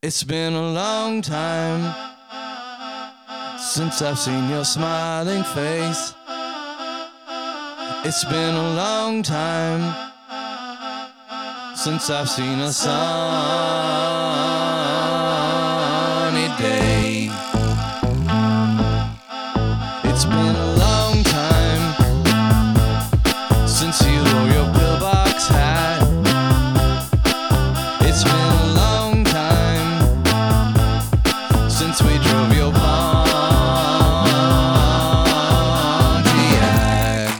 It's been a long time since I've seen your smiling face. It's been a long time since I've seen a sunny day. It's been a long time since you wore your pillbox hat. It's been a long time since we drove your Pontiac.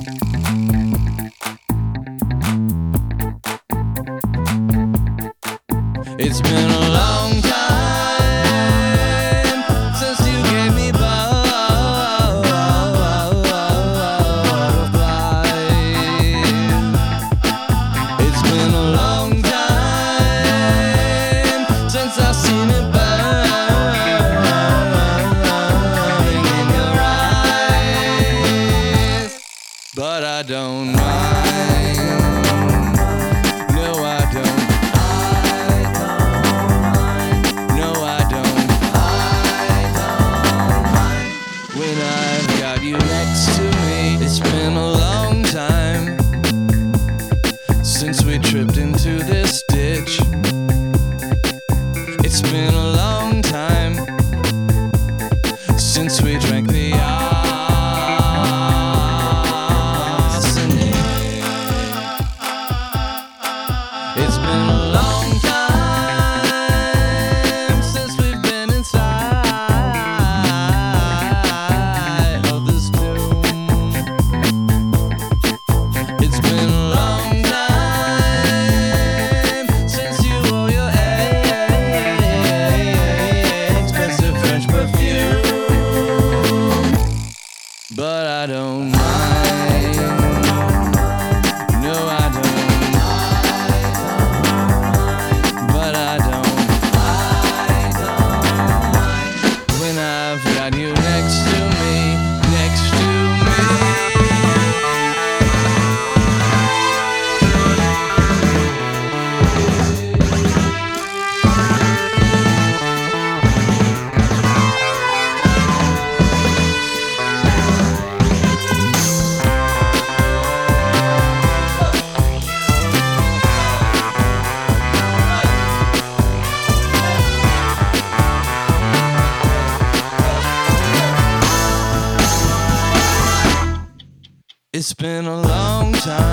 It's been a long time since you gave me butterflies. It's been a long time since I've seen it burning in your eyes. But I don't mind. No, I don't. No, I don't. When I've got you next to me. It's been a long time since we tripped into this ditch. It's been a long time since we drank the arsenic. It's been a long time since we've been inside of this tomb. It's been a long time since you wore your expensive French perfume. But I don't mind. No, I don't. But I don't. When I've got you next to me, next to me. It's been a long time